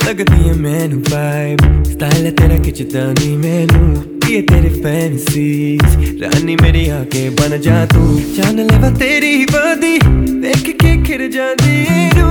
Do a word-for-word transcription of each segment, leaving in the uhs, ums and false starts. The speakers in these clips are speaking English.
लगती है मैनू वाइब, स्टाइल है तेरा खिंचदा नी मैनू, ये तेरी फैंसीज रानी मेरी आके बन जा तू। जान लेवा तेरी बादी देख के खिर जादी रू,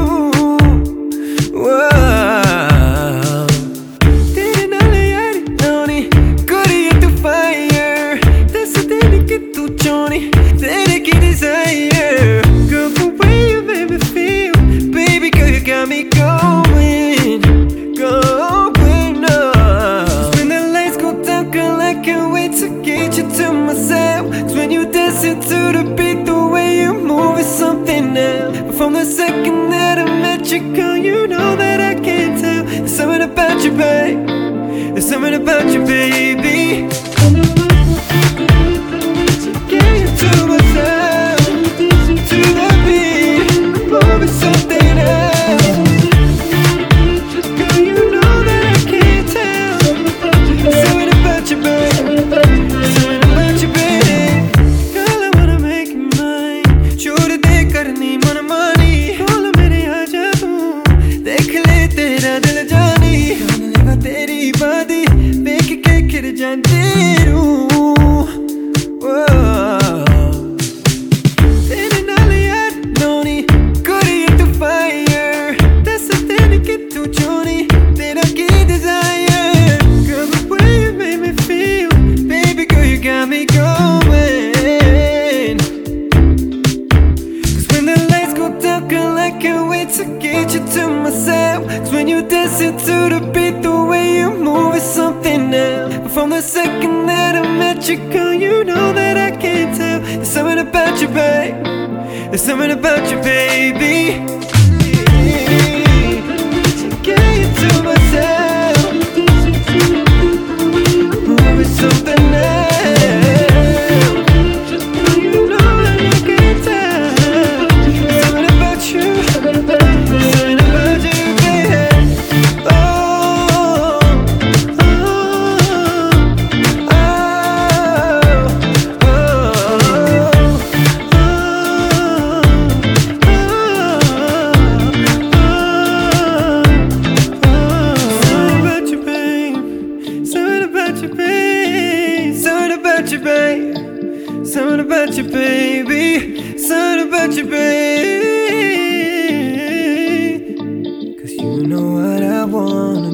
तेरे नाल यारी लाउनी कुड़िए तू फायर, दस तेरी कि तू चाहनी तेरे की desire. Girl, the way you make me feel, baby girl you got me going, going up. When the lights go down, girl I can't wait to get you to myself. Cause when you dancing to the beat, the way you move is something else. But from the second that I met you, girl, you know that I can't tell. There's something about you, babe. There's something about you, baby. Get you to myself, to the beat, move is something else. Girl, you know that I can't tell. There's something about you, babe. There's something about you, babe. Girl, I wanna make you mine. छोड़ दे करनी मनमानी, बोल मेरे आजा तू, देख ले तेरा दिल जानी। जान लेवा तेरी बादी देख के खिर जाती रू, तेरे नाल यार लाउनी कुड़िए तू फायर, दस तेरी कि तू चाहनी तेरा की desire. Girl, the way you make me feel, baby girl you got me going. Cause when the lights go down, girl I can't wait to get you to myself. Cause when you dancing to the beat, the way you move is something else. But from the second that I met you, girl, you know that I can't tell. There's something about you, babe. There's something about you, baby. Get you to myself, move is something else. You know that I can't tell. There's something about you, there's something about you, babe. Oh, oh, oh, oh, something about you, babe. Something about you, babe. Something about you, babe. Something about you, baby. Something about you, babe. Cause you know what I want.